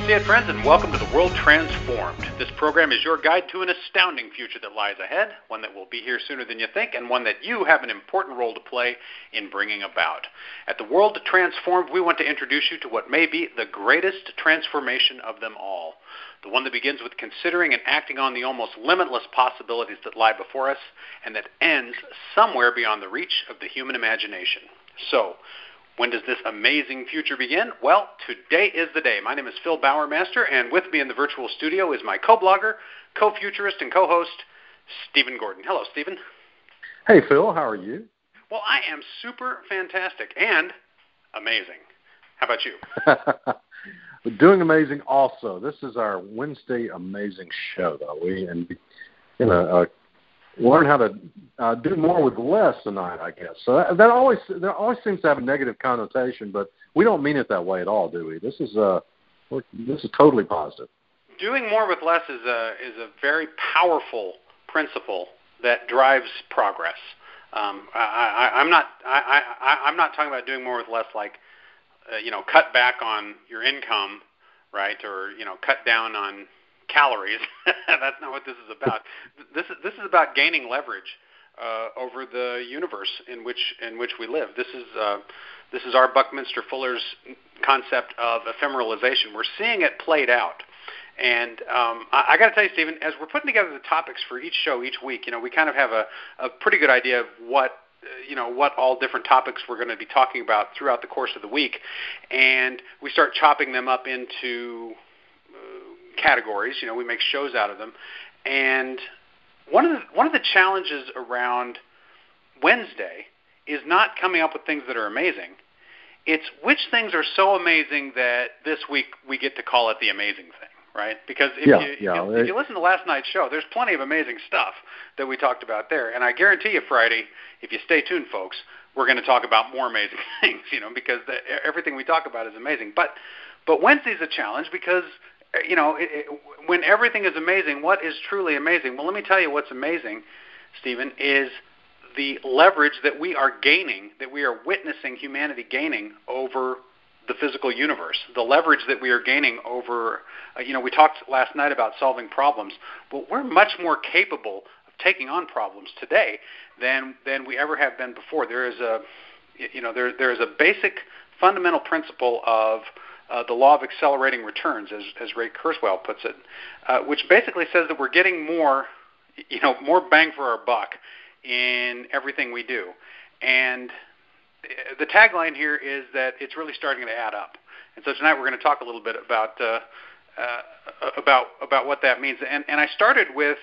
see it, friends, and welcome to The World Transformed. This program is your guide to an astounding future that lies ahead, one that will be here sooner than you think, and one that you have an important role to play in bringing about. At The World Transformed, we want to introduce you to what may be the greatest transformation of them all, the one that begins with considering and acting on the almost limitless possibilities that lie before us, and that ends somewhere beyond the reach of the human imagination. So, when does this amazing future begin? Well, today is the day. My name is Phil Bowermaster, and with me in the virtual studio is my co-blogger, co-futurist, and co-host, Stephen Gordon. Hello, Stephen. Hey, Phil. How are you? Well, I am super fantastic and amazing. How about you? We're doing amazing also. This is our Wednesday amazing show, though. We learn how to do more with less tonight, I guess. So that always seems to have a negative connotation, but we don't mean it that way at all, do we? This is totally positive. Doing more with less is a very powerful principle that drives progress. I'm not talking about doing more with less, like cut back on your income, right, or cut down on calories. That's not what this is about. This is about gaining leverage over the universe in which we live. This is our Buckminster Fuller's concept of ephemeralization. We're seeing it played out. And I got to tell you, Stephen, as we're putting together the topics for each show each week, we kind of have a pretty good idea of what all different topics we're going to be talking about throughout the course of the week, and we start chopping them up into categories. We make shows out of them, and one of the challenges around Wednesday is not coming up with things that are amazing. It's which things are so amazing that this week we get to call it the amazing thing, right? Because if you listen to last night's show, there's plenty of amazing stuff that we talked about there, and I guarantee you, Friday, if you stay tuned, folks, we're going to talk about more amazing things, because everything we talk about is amazing. But Wednesday's a challenge because when everything is amazing, what is truly amazing? Well, let me tell you what's amazing, Stephen, is the leverage that we are gaining, that we are witnessing humanity gaining over the physical universe, the leverage that we are gaining over, we talked last night about solving problems, but we're much more capable of taking on problems today than we ever have been before. There is a basic fundamental principle of the law of accelerating returns, as Ray Kurzweil puts it, which basically says that we're getting more bang for our buck in everything we do. And the tagline here is that it's really starting to add up. And so tonight we're going to talk a little bit about what that means. And I started with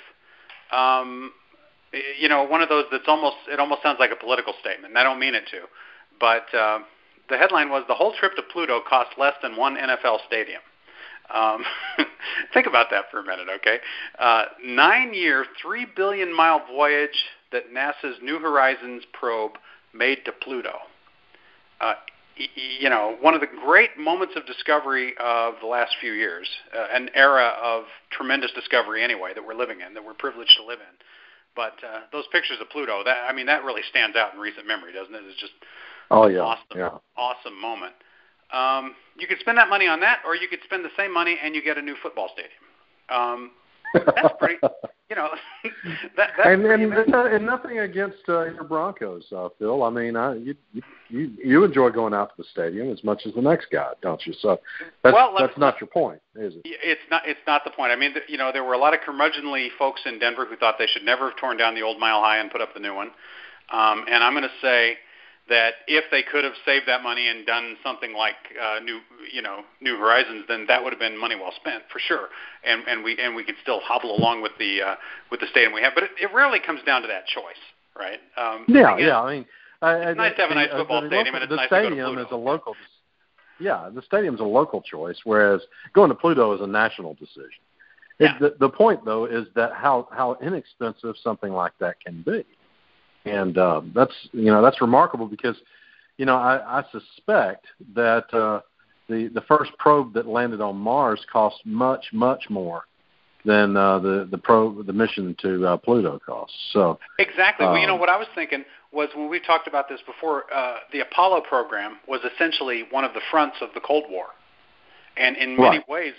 one of those it almost sounds like a political statement, and I don't mean it to, but the headline was, "The whole trip to Pluto cost less than one NFL stadium." Think about that for a minute, okay? 9-year, 3 billion-mile voyage that NASA's New Horizons probe made to Pluto. One of the great moments of discovery of the last few years, an era of tremendous discovery anyway that we're living in, that we're privileged to live in. But those pictures of Pluto, that really stands out in recent memory, doesn't it? It's just awesome moment. You could spend that money on that, or you could spend the same money and you get a new football stadium. That's pretty, and nothing against your Broncos, Phil. I mean, you enjoy going out to the stadium as much as the next guy, don't you? So that's not your point, is it? It's not the point. I mean, there were a lot of curmudgeonly folks in Denver who thought they should never have torn down the old Mile High and put up the new one. And I'm going to say that if they could have saved that money and done something like New Horizons, then that would have been money well spent for sure. And we could still hobble along with the stadium we have. But it rarely comes down to that choice, right? I mean, it's nice to have a nice football stadium, and it's nice to go to Pluto. The stadium's a local choice, whereas going to Pluto is a national decision. Yeah. The point, though, is that how inexpensive something like that can be. And that's remarkable because, I suspect that the first probe that landed on Mars cost much, much more than the mission to Pluto costs. So exactly. Well, what I was thinking was, when we talked about this before, the Apollo program was essentially one of the fronts of the Cold War, and in many ways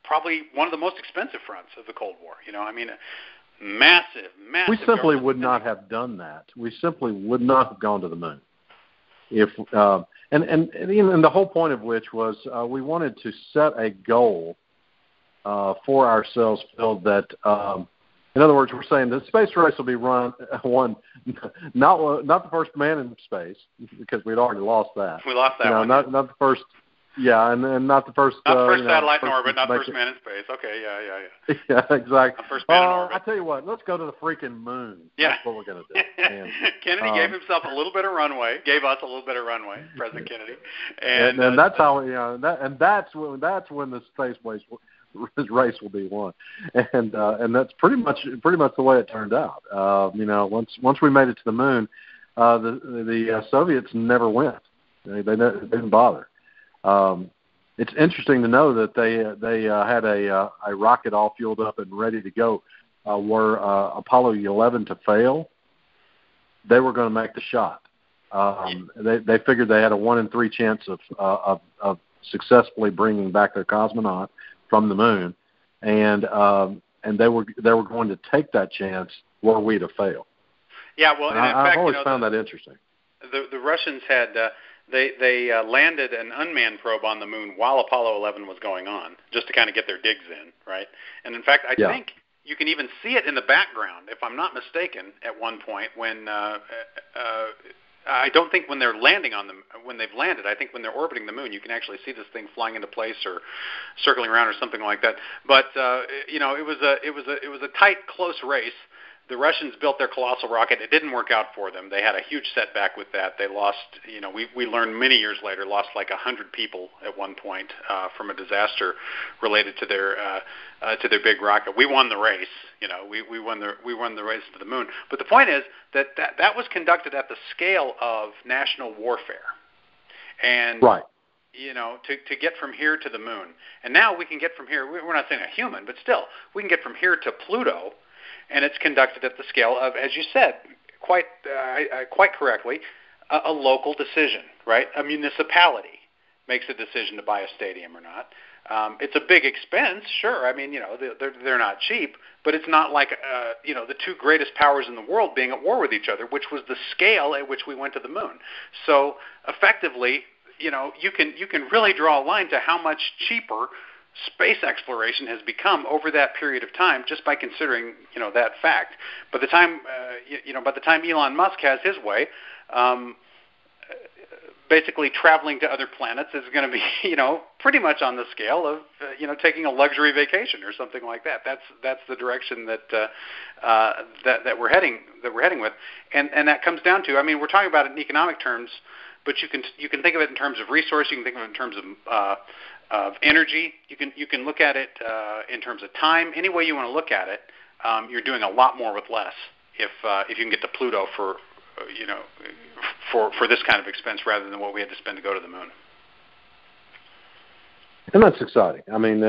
probably one of the most expensive fronts of the Cold War. I mean, massive. We simply would not have done that. We simply would not have gone to the moon. If and the whole point of which was we wanted to set a goal for ourselves, Phil, that in other words, we're saying the space race will be won not the first man in space, because we'd already lost that. We lost that one. Not the first. Yeah, and not the first. Not the first satellite in orbit, not the first man in space. Okay, yeah. Yeah, exactly. Not first man in orbit. I tell you what, let's go to the freaking moon. Yeah. That's what we're going to do. And, Kennedy gave himself a little bit of runway. Gave us a little bit of runway, President Kennedy. And that's how that's when the space race will be won. And that's pretty much the way it turned out. Once we made it to the moon, the Soviets never went. They didn't bother. It's interesting to know that they had a rocket all fueled up and ready to go. Were Apollo 11 to fail, they were going to make the shot. They figured they had a 1 in 3 chance of successfully bringing back their cosmonaut from the moon, and they were going to take that chance were we to fail. Yeah, well, and in fact, I've always found that interesting. The Russians had. They landed an unmanned probe on the moon while Apollo 11 was going on, just to kind of get their digs in, right? And in fact, I think you can even see it in the background, if I'm not mistaken, at one point when I don't think when they're landing on them, when they've landed, I think when they're orbiting the moon, you can actually see this thing flying into place or circling around or something like that. But it was a tight, close race. The Russians built their colossal rocket. It didn't work out for them. They had a huge setback with that. They lost, we learned many years later, lost like 100 people at one point from a disaster related to their big rocket. We won the race. We won the race to the moon. But the point is that was conducted at the scale of national warfare. And right. To get from here to the moon. And now we can get from here, we're not saying a human, but still, we can get from here to Pluto. And it's conducted at the scale of, as you said, quite correctly, a local decision, right? A municipality makes a decision to buy a stadium or not. It's a big expense, sure. I mean, they're not cheap, but it's not like the two greatest powers in the world being at war with each other, which was the scale at which we went to the moon. So effectively, you can really draw a line to how much cheaper space exploration has become over that period of time, just by considering that fact. By the time Elon Musk has his way, basically traveling to other planets is going to be pretty much on the scale of taking a luxury vacation or something like that. That's the direction that we're heading with, and that comes down to, I mean, we're talking about it in economic terms, but you can think of it in terms of resource. You can think of it in terms of energy. You can look at it in terms of time. Any way you want to look at it, you're doing a lot more with less if you can get to Pluto for this kind of expense rather than what we had to spend to go to the moon. And that's exciting. I mean,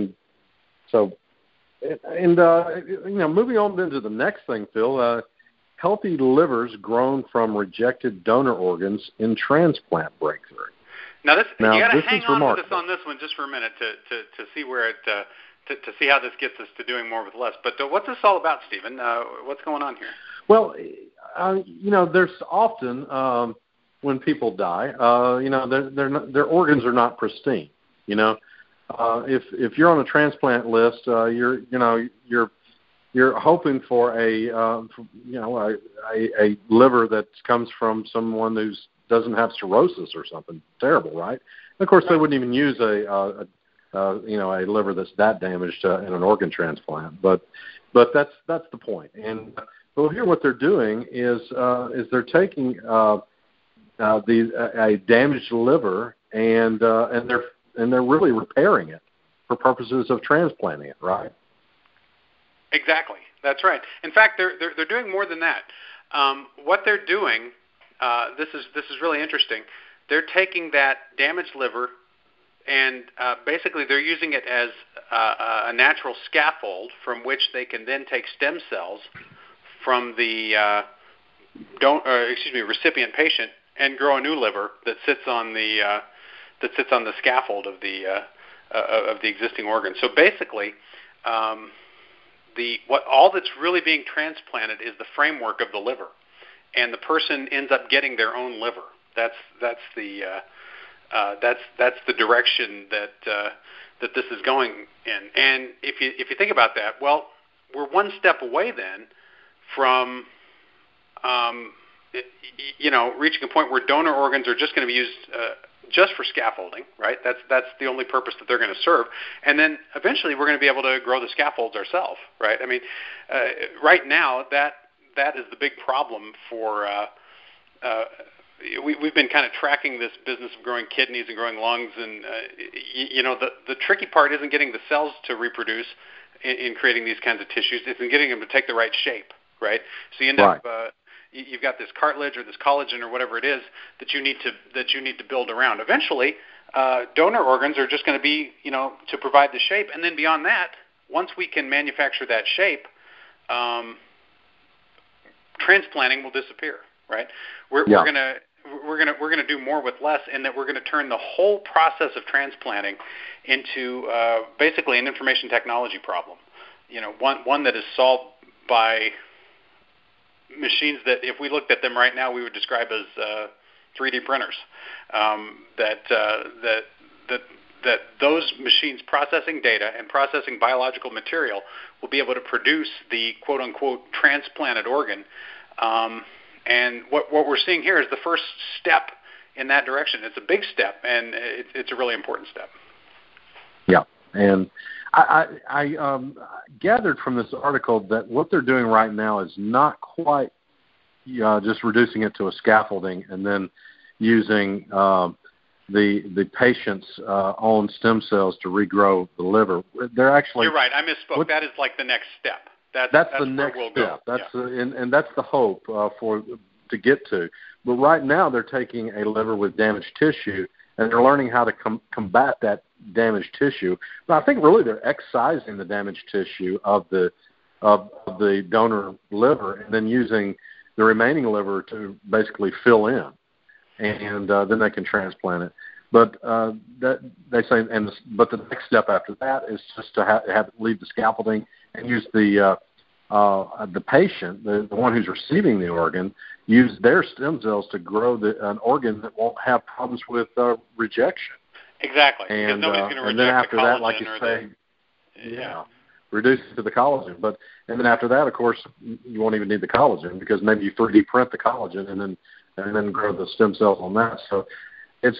moving on into the next thing, Phil. Healthy livers grown from rejected donor organs in transplant breakthrough. Now you got to hang on with us on this one just for a minute to see where it to see how this gets us to doing more with less. But what's this all about, Stephen? What's going on here? Well, there's often when people die, their organs are not pristine. If you're on a transplant list, you're hoping for a liver that comes from someone who doesn't have cirrhosis or something terrible, right? And of course, they wouldn't even use a liver that's that damaged in an organ transplant. But that's the point. And well, here what they're doing is they're taking a damaged liver and they're really repairing it for purposes of transplanting it, right? Exactly. That's right. In fact, they're doing more than that. What they're doing, this is really interesting. They're taking that damaged liver and basically they're using it as a natural scaffold from which they can then take stem cells from the recipient patient and grow a new liver that sits on the scaffold of the of the existing organ. So basically, all that's really being transplanted is the framework of the liver, and the person ends up getting their own liver. That's the direction that this is going in. And if you think about that, well, we're one step away then from reaching a point where donor organs are just going to be used just for scaffolding, right? That's the only purpose that they're going to serve. And then eventually we're going to be able to grow the scaffolds ourselves, right? I mean, right now that is the big problem for. We've been kind of tracking this business of growing kidneys and growing lungs, and the tricky part isn't getting the cells to reproduce in creating these kinds of tissues. It's in getting them to take the right shape, right? So you end up you've got this cartilage or this collagen or whatever it is that you need to build around. Eventually, donor organs are just going to be to provide the shape, and then beyond that, once we can manufacture that shape, transplanting will disappear, right? We're going to do more with less, and that we're going to turn the whole process of transplanting into basically an information technology problem. One that is solved by machines that, if we looked at them right now, we would describe as 3D printers. That those machines processing data and processing biological material will be able to produce the quote-unquote transplanted organ. And what we're seeing here is the first step in that direction. It's a big step, and it's a really important step. Yeah, and I gathered from this article that what they're doing right now is not quite just reducing it to a scaffolding and then using the patient's own stem cells to regrow the liver. They're actually. You're right. I misspoke. That is like the next step. That's the next we'll step. Go. And that's the hope to get to. But right now they're taking a liver with damaged tissue and they're learning how to combat that damaged tissue. But I think really they're excising the damaged tissue of the donor liver and then using the remaining liver to basically fill in, and then they can transplant it. But that they say, but the next step after that is just to have leave the scaffolding and use the patient, the one who's receiving the organ, use their stem cells to grow an organ that won't have problems with rejection. Exactly. And, because nobody's going to reject and then after the that, like you say, reduce it to the collagen. And then after that, of course, you won't even need the collagen because maybe you 3D print the collagen and then grow the stem cells on that. So it's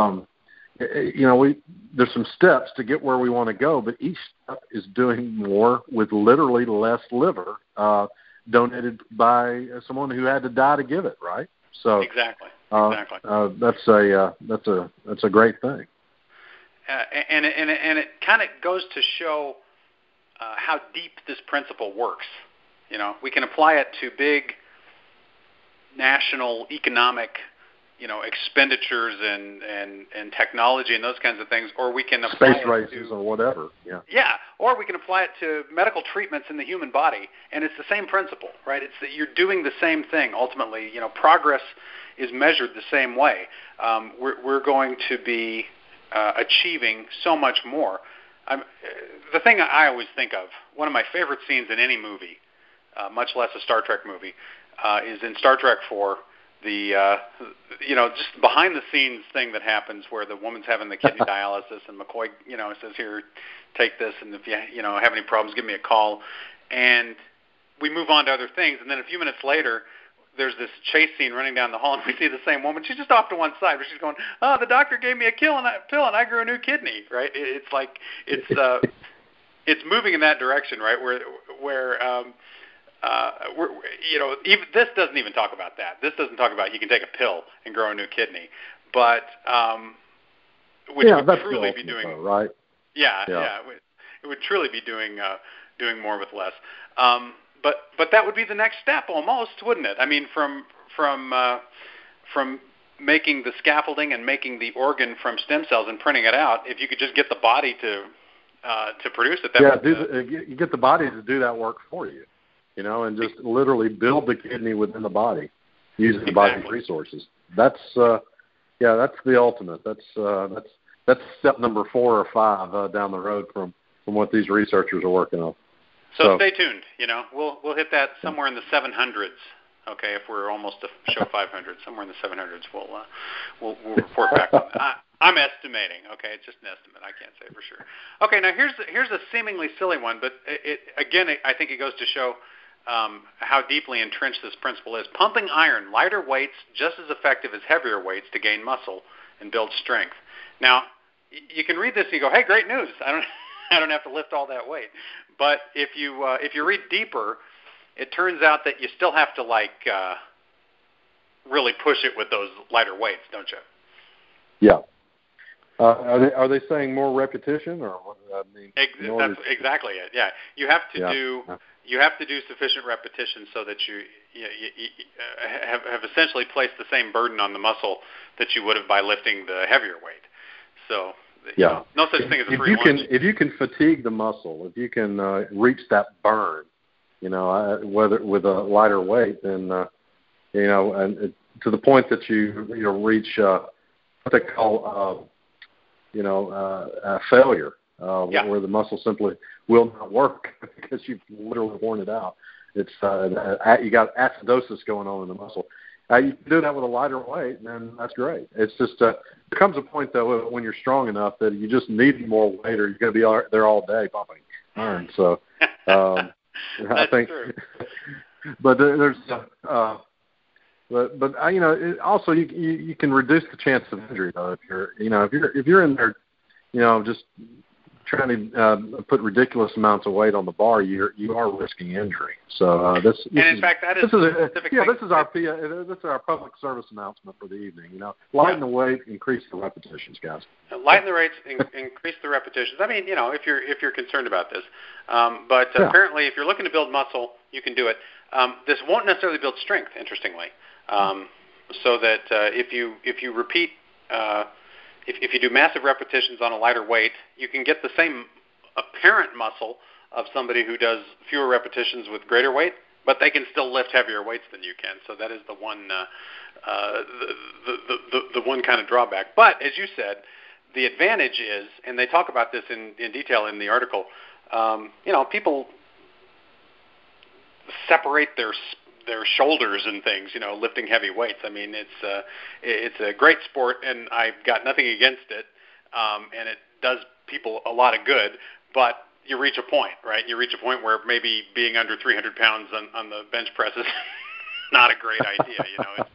there's some steps to get where we want to go, but each step is doing more with literally less liver donated by someone who had to die to give it, right? So exactly. That's a great thing. And it kind of goes to show how deep this principle works. We can apply it to big national economic expenditures and technology and those kinds of things, or we can apply space races or whatever. Yeah, or we can apply it to medical treatments in the human body, and it's the same principle, right? It's that you're doing the same thing. Ultimately, progress is measured the same way. We're going to be achieving so much more. The thing I always think of, one of my favorite scenes in any movie, much less a Star Trek movie, is in Star Trek 4. Just behind the scenes thing that happens where the woman's having the kidney dialysis and McCoy, says, here, take this, and if you have any problems, give me a call. And we move on to other things, and then a few minutes later, there's this chase scene running down the hall, and we see the same woman. She's just off to one side, where she's going, "Oh, the doctor gave me a pill, and I grew a new kidney." Right? It's like it's moving in that direction, right? Where even this doesn't even talk about that. This doesn't talk about you can take a pill and grow a new kidney, but which would truly be doing though, right? Yeah. It would truly be doing more with less. But that would be the next step, almost, wouldn't it? I mean, from making the scaffolding and making the organ from stem cells and printing it out, if you could just get the body to produce it, you get the body to do that work for you, and just literally build the kidney within the body using the body's resources. That's the ultimate. That's that's step number 4 or 5 down the road from what these researchers are working on. So stay tuned. We'll hit that somewhere in the 700s. Okay, if we're almost to show 500, somewhere in the 700s, we'll report back on that. I'm estimating. Okay, it's just an estimate. I can't say for sure. Okay, now here's a seemingly silly one, but I think it goes to show how deeply entrenched this principle is. Pumping iron, lighter weights, just as effective as heavier weights to gain muscle and build strength. Now, you can read this and you go, "Hey, great news! I don't have to lift all that weight." But if you read deeper, it turns out that you still have to really push it with those lighter weights, don't you? Yeah. Are they saying more repetition, or what? That's exactly it. Yeah, you have to do sufficient repetition so that you have essentially placed the same burden on the muscle that you would have by lifting the heavier weight. So no such thing as a free lunch. If you can fatigue the muscle, if you can reach that burn, whether with a lighter weight, then and to the point that you reach what they call failure, where the muscle simply will not work because you've literally worn it out. It's you got acidosis going on in the muscle. You can do that with a lighter weight, and that's great. It's just there comes a point though when you're strong enough that you just need more weight, or you're going to be there all day pumping iron. So I think, true. But there's but also you can reduce the chance of injury though if you're in there just trying to put ridiculous amounts of weight on the bar, you are risking injury. So this is our public service announcement for the evening. Lighten the weight, increase the repetitions, guys. Lighten the rates, increase the repetitions. I mean, if you're concerned about this, but apparently, if you're looking to build muscle, you can do it. This won't necessarily build strength, interestingly. So that if you repeat. If you do massive repetitions on a lighter weight, you can get the same apparent muscle of somebody who does fewer repetitions with greater weight, but they can still lift heavier weights than you can. So that is the one the one kind of drawback. But as you said, the advantage is, and they talk about this in detail in the article. People separate their shoulders and things, lifting heavy weights. I mean, it's a great sport, and I've got nothing against it, and it does people a lot of good, but you reach a point, right? You reach a point where maybe being under 300 pounds on the bench press is not a great idea,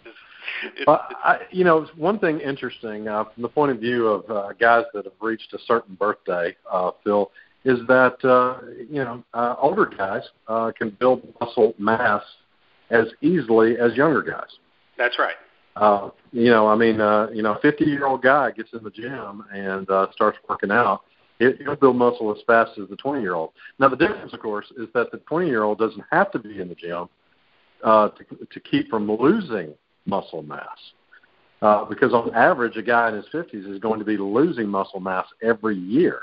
one thing interesting from the point of view of guys that have reached a certain birthday, Phil, is that, older guys can build muscle mass as easily as younger guys. That's right. A 50-year-old guy gets in the gym and starts working out. He'll build muscle as fast as the 20-year-old. Now, the difference, of course, is that the 20-year-old doesn't have to be in the gym to keep from losing muscle mass. Because on average, a guy in his 50s is going to be losing muscle mass every year.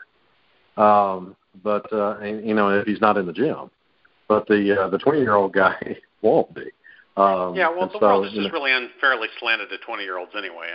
If he's not in the gym. But the 20-year-old guy won't be. The world is just really unfairly slanted to 20-year-olds anyway.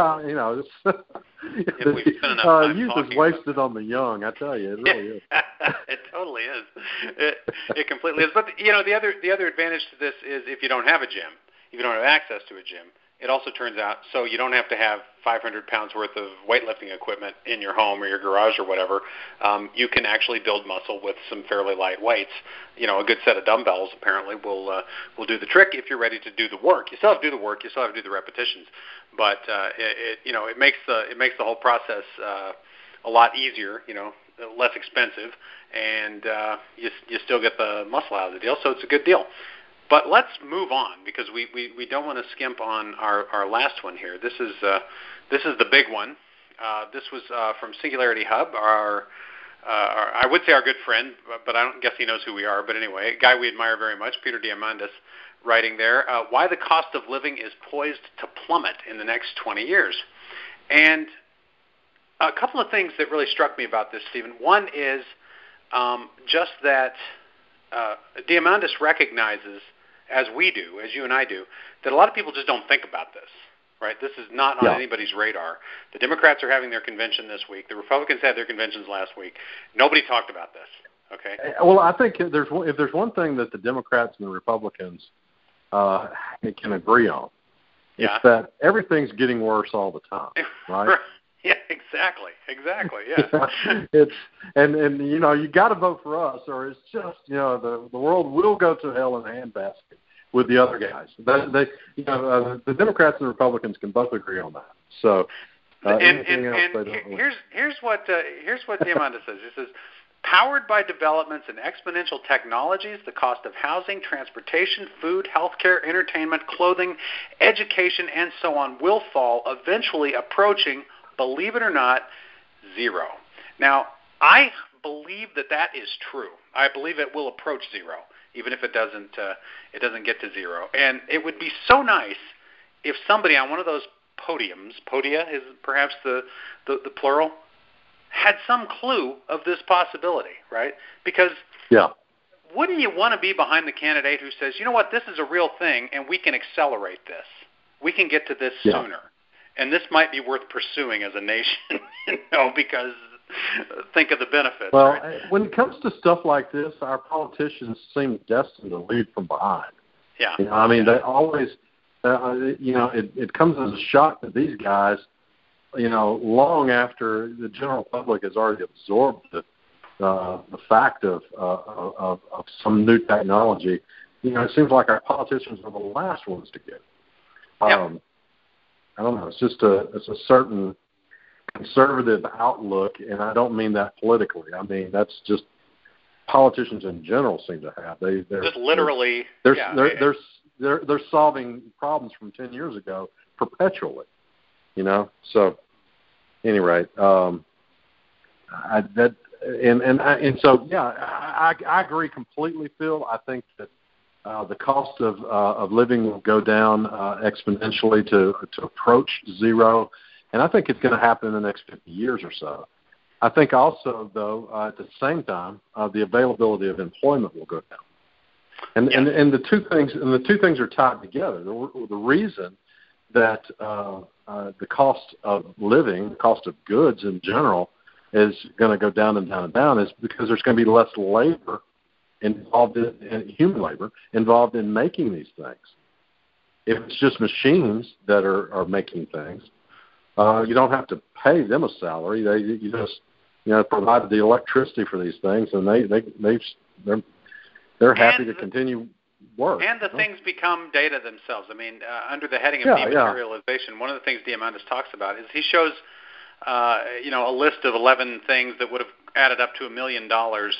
If we spend enough time youth is wasted on the young, I tell you, it really is. It totally is. It completely is. But the other advantage to this is if you don't have a gym, if you don't have access to a gym, it also turns out so you don't have to have 500 pounds worth of weightlifting equipment in your home or your garage or whatever. You can actually build muscle with some fairly light weights. A good set of dumbbells apparently will do the trick if you're ready to do the work. You still have to do the work. You still have to do the repetitions, but it makes the whole process a lot easier. Less expensive, and you still get the muscle out of the deal. So it's a good deal. But let's move on because we don't want to skimp on our last one here. This is the big one. This was from Singularity Hub, I would say our good friend, but I don't guess he knows who we are. But anyway, a guy we admire very much, Peter Diamandis, writing there, why the cost of living is poised to plummet in the next 20 years. And a couple of things that really struck me about this, Stephen. One is just that Diamandis recognizes, as we do, as you and I do, that a lot of people just don't think about this. right? This is not on anybody's radar. The Democrats are having their convention this week. The Republicans had their conventions last week. Nobody talked about this. Okay. Well, I think if there's one thing that the Democrats and the Republicans can agree on, it's that everything's getting worse all the time, right? Yeah, exactly. Yeah. It's and you got to vote for us, or it's just the world will go to hell in a handbasket with the other guys. The Democrats and the Republicans can both agree on that. So, here's what Diamandis says. He says, powered by developments in exponential technologies, the cost of housing, transportation, food, healthcare, entertainment, clothing, education, and so on will fall, eventually approaching, believe it or not, zero. Now, I believe that is true. I believe it will approach zero, even if it doesn't get to zero. And it would be so nice if somebody on one of those podiums, podia is perhaps the plural, had some clue of this possibility, right? Because wouldn't you want to be behind the candidate who says, you know what, this is a real thing, and we can accelerate this. We can get to this sooner. And this might be worth pursuing as a nation, because think of the benefits. Well, right? When it comes to stuff like this, our politicians seem destined to lead from behind. Yeah. They always, it comes as a shock that these guys, long after the general public has already absorbed the fact of some new technology, it seems like our politicians are the last ones to get it. I don't know. It's just it's a certain conservative outlook, and I don't mean that politically. I mean that's just politicians in general seem to have. They're just literally. They're solving problems from 10 years ago perpetually. So anyway, I agree completely, Phil. I think that the cost of living will go down exponentially to approach zero, and I think it's going to happen in the next 50 years or so. I think also, though, at the same time, the availability of employment will go down, and the two things are tied together. The reason that the cost of living, the cost of goods in general, is going to go down and down and down is because there's going to be less labor involved in human labor involved in making these things. If it's just machines that are making things, you don't have to pay them a salary. You just provide the electricity for these things, and they're happy to continue work. And the things become data themselves. I mean, under the heading of dematerialization, one of the things Diamandis talks about is he shows a list of 11 things that would have added up to $1 million.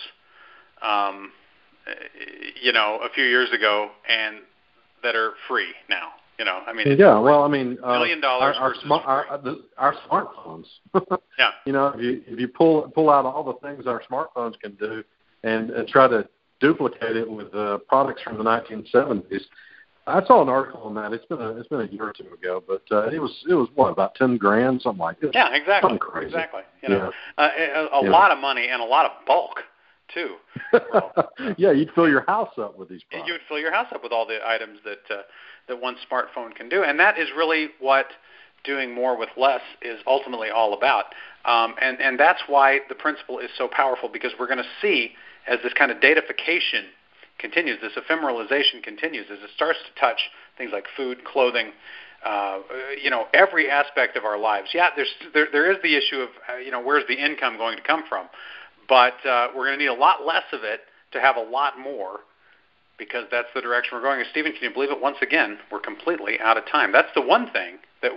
A few years ago, and that are free now. $1 million our smartphones. If you pull out all the things our smartphones can do, and try to duplicate it with products from the 1970s. I saw an article on that. It's been a year or two ago, but it was what, about $10,000, something like that. Yeah, exactly. Something crazy. Exactly. A lot of money and a lot of bulk too. Well, you'd fill your house up with these products. You would fill your house up with all the items that one smartphone can do, and that is really what doing more with less is ultimately all about. And that's why the principle is so powerful, because we're going to see, as this kind of datafication continues, this ephemeralization continues, as it starts to touch things like food, clothing, every aspect of our lives. Yeah, there is the issue of where's the income going to come from, but we're going to need a lot less of it to have a lot more, because that's the direction we're going. And Stephen, can you believe it? Once again, we're completely out of time. That's the one thing that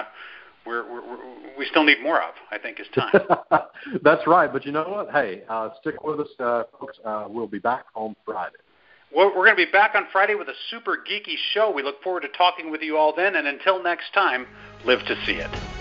we still need more of, I think, is time. That's right. But you know what? Hey, stick with us, folks. We'll be back on Friday. Well, we're going to be back on Friday with a super geeky show. We look forward to talking with you all then. And until next time, live to see it.